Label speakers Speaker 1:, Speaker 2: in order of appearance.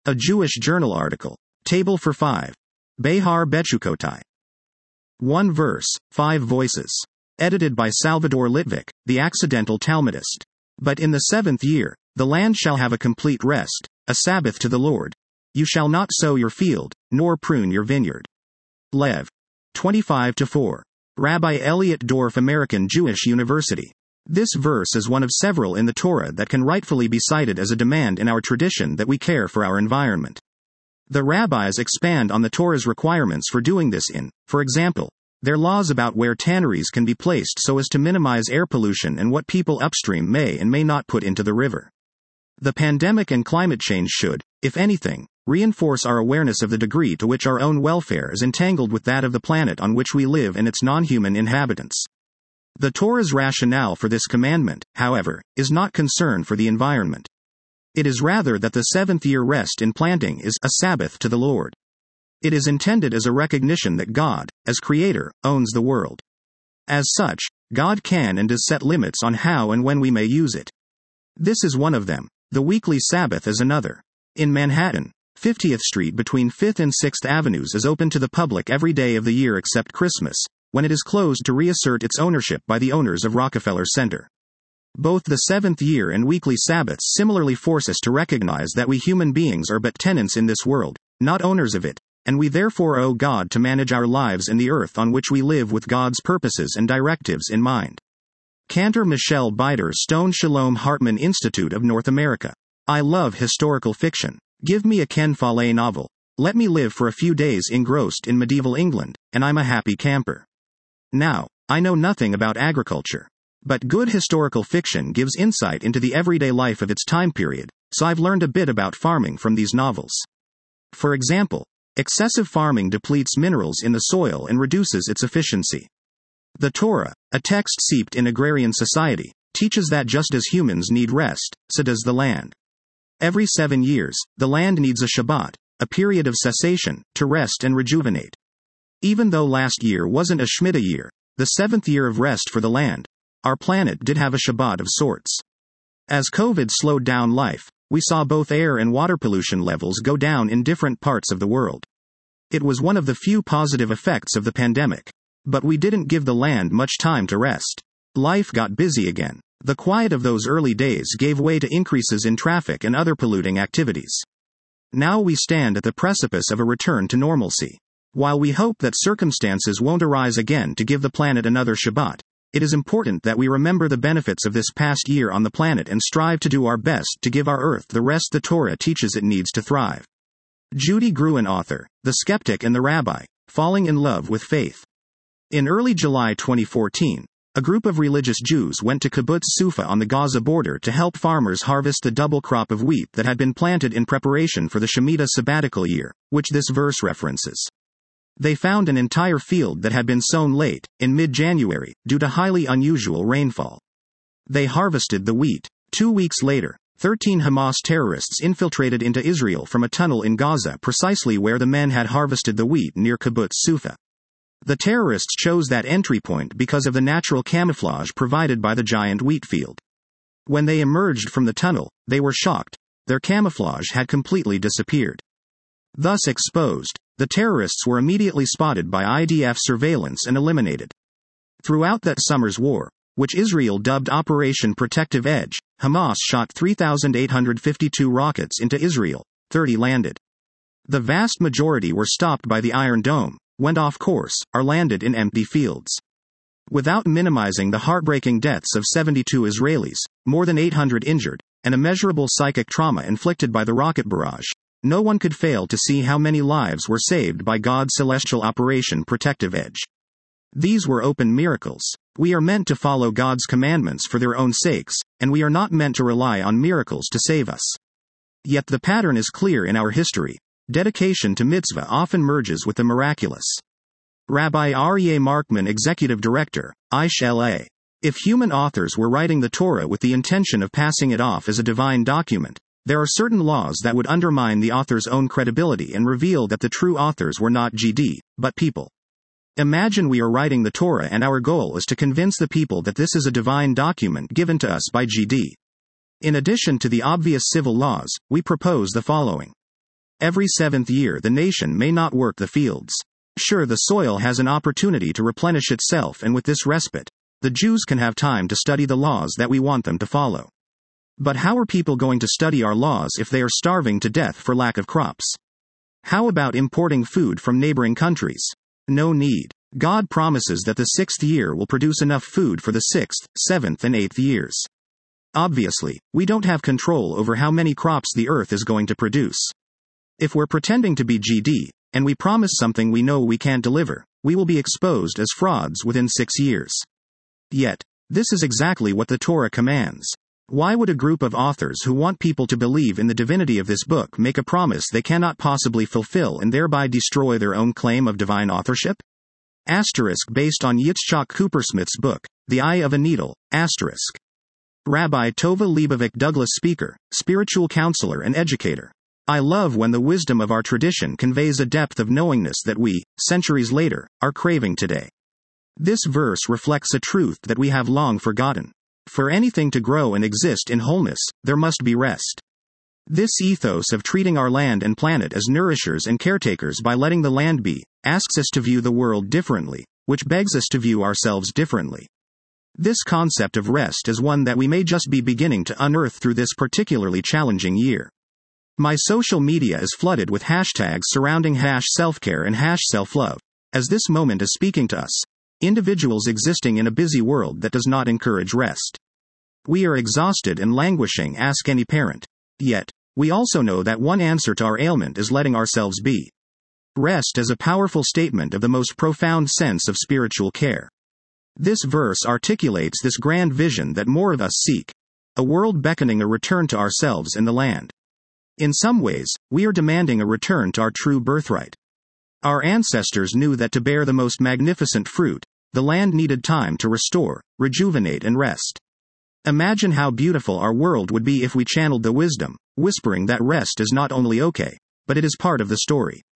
Speaker 1: A Jewish journal article. Table for 5. Behar Bechukotai. 1 verse, 5 voices. Edited by Salvador Litvik, the accidental Talmudist. But in the 7th year, the land shall have a complete rest, a Sabbath to the Lord. You shall not sow your field, nor prune your vineyard. Lev. 25-4. Rabbi Elliot Dorff, American Jewish University. This verse is one of several in the Torah that can rightfully be cited as a demand in our tradition that we care for our environment. The rabbis expand on the Torah's requirements for doing this in, for example, their laws about where tanneries can be placed so as to minimize air pollution and what people upstream may and may not put into the river. The pandemic and climate change should, if anything, reinforce our awareness of the degree to which our own welfare is entangled with that of the planet on which we live and its non-human inhabitants. The Torah's rationale for this commandment, however, is not concern for the environment. It is rather that the 7th year rest in planting is a Sabbath to the Lord. It is intended as a recognition that God, as Creator, owns the world. As such, God can and does set limits on how and when we may use it. This is one of them. The weekly Sabbath is another. In Manhattan, 50th Street between 5th and 6th Avenues is open to the public every day of the year except Christmas, when it is closed to reassert its ownership by the owners of Rockefeller Center. Both the 7th year and weekly Sabbaths similarly force us to recognize that we human beings are but tenants in this world, not owners of it, and we therefore owe God to manage our lives in the earth on which we live with God's purposes and directives in mind. Cantor Michelle Bider, Stone Shalom Hartman Institute of North America. I love historical fiction. Give me a Ken Follett novel. Let me live for a few days engrossed in medieval England, and I'm a happy camper. Now, I know nothing about agriculture. But good historical fiction gives insight into the everyday life of its time period, so I've learned a bit about farming from these novels. For example, excessive farming depletes minerals in the soil and reduces its efficiency. The Torah, a text seeped in agrarian society, teaches that just as humans need rest, so does the land. Every 7 years, the land needs a Shabbat, a period of cessation, to rest and rejuvenate. Even though last year wasn't a Shemitah year, the 7th year of rest for the land, our planet did have a Shabbat of sorts. As COVID slowed down life, we saw both air and water pollution levels go down in different parts of the world. It was one of the few positive effects of the pandemic. But we didn't give the land much time to rest. Life got busy again. The quiet of those early days gave way to increases in traffic and other polluting activities. Now we stand at the precipice of a return to normalcy. While we hope that circumstances won't arise again to give the planet another Shabbat, it is important that we remember the benefits of this past year on the planet and strive to do our best to give our earth the rest the Torah teaches it needs to thrive. Judy Gruen, author, The Skeptic and the Rabbi, Falling in Love with Faith. In early July 2014, a group of religious Jews went to Kibbutz Sufa on the Gaza border to help farmers harvest the double crop of wheat that had been planted in preparation for the Shemitah sabbatical year, which this verse references. They found an entire field that had been sown late, in mid-January, due to highly unusual rainfall. They harvested the wheat. 2 weeks later, 13 Hamas terrorists infiltrated into Israel from a tunnel in Gaza precisely where the men had harvested the wheat near Kibbutz Sufa. The terrorists chose that entry point because of the natural camouflage provided by the giant wheat field. When they emerged from the tunnel, they were shocked. Their camouflage had completely disappeared. Thus exposed, the terrorists were immediately spotted by IDF surveillance and eliminated. Throughout that summer's war, which Israel dubbed Operation Protective Edge, Hamas shot 3,852 rockets into Israel, 30 landed. The vast majority were stopped by the Iron Dome, went off course, or landed in empty fields. Without minimizing the heartbreaking deaths of 72 Israelis, more than 800 injured, and immeasurable psychic trauma inflicted by the rocket barrage, no one could fail to see how many lives were saved by God's celestial Operation Protective Edge. These were open miracles. We are meant to follow God's commandments for their own sakes, and we are not meant to rely on miracles to save us. Yet the pattern is clear in our history. Dedication to mitzvah often merges with the miraculous. Rabbi Aryeh Markman, Executive Director, Aish LA. If human authors were writing the Torah with the intention of passing it off as a divine document, there are certain laws that would undermine the author's own credibility and reveal that the true authors were not GD, but people. Imagine we are writing the Torah and our goal is to convince the people that this is a divine document given to us by GD. In addition to the obvious civil laws, we propose the following. Every 7th year the nation may not work the fields. Sure, the soil has an opportunity to replenish itself, and with this respite, the Jews can have time to study the laws that we want them to follow. But how are people going to study our laws if they are starving to death for lack of crops? How about importing food from neighboring countries? No need. God promises that the 6th year will produce enough food for the 6th, 7th, and 8th years. Obviously, we don't have control over how many crops the earth is going to produce. If we're pretending to be GD, and we promise something we know we can't deliver, we will be exposed as frauds within 6 years. Yet, this is exactly what the Torah commands. Why would a group of authors who want people to believe in the divinity of this book make a promise they cannot possibly fulfill and thereby destroy their own claim of divine authorship? Asterisk based on Yitzchak Coopersmith's book, The Eye of a Needle, asterisk. Rabbi Tova Leibovich Douglas speaker, spiritual counselor and educator. I love when the wisdom of our tradition conveys a depth of knowingness that we, centuries later, are craving today. This verse reflects a truth that we have long forgotten. For anything to grow and exist in wholeness, there must be rest. This ethos of treating our land and planet as nourishers and caretakers by letting the land be, asks us to view the world differently, which begs us to view ourselves differently. This concept of rest is one that we may just be beginning to unearth through this particularly challenging year. My social media is flooded with hashtags surrounding #selfcare and #selflove, as this moment is speaking to us, individuals existing in a busy world that does not encourage rest. We are exhausted and languishing, ask any parent. Yet, we also know that one answer to our ailment is letting ourselves be. Rest is a powerful statement of the most profound sense of spiritual care. This verse articulates this grand vision that more of us seek, a world beckoning a return to ourselves and the land. In some ways, we are demanding a return to our true birthright. Our ancestors knew that to bear the most magnificent fruit, the land needed time to restore, rejuvenate, and rest. Imagine how beautiful our world would be if we channeled the wisdom, whispering that rest is not only okay, but it is part of the story.